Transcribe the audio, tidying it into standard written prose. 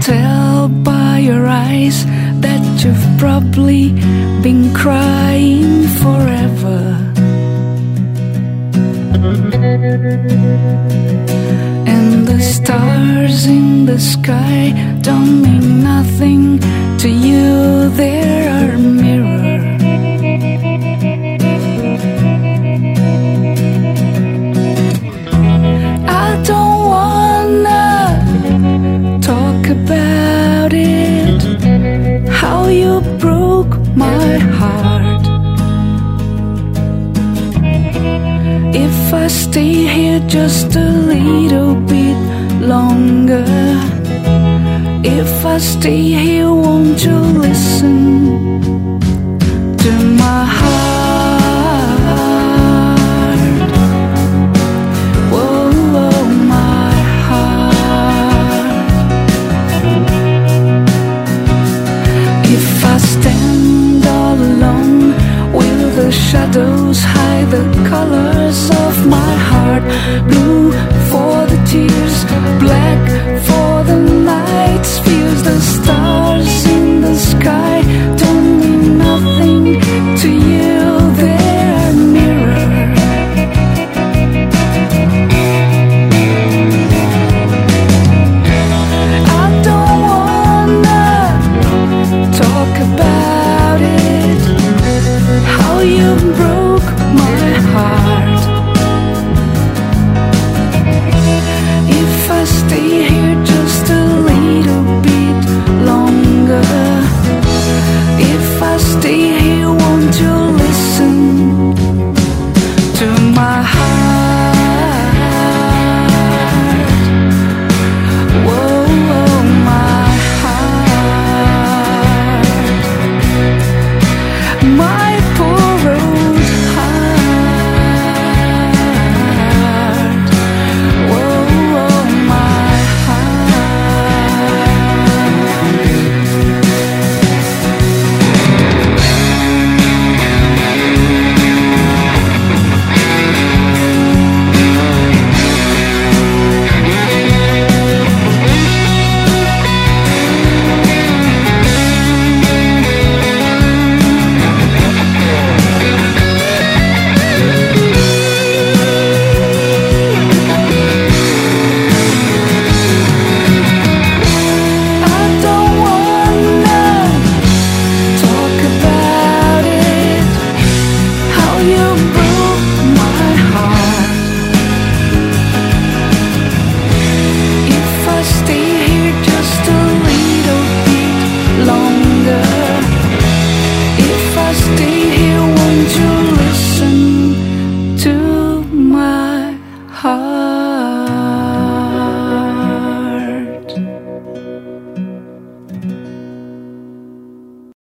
tell by your eyes that you've probably been crying forever. And the stars in the sky don't mean nothing to you, they are a mirror. I don't wanna talk about it, how you broke my heart. If I stay here just a little bit longer, if I stay here, won't you listen to my heart? Whoa, whoa, my heart. If I stand all alone, will the shadows hide the colors of my heart? Blue for the tears, black for the nights, fuse the stars in the sky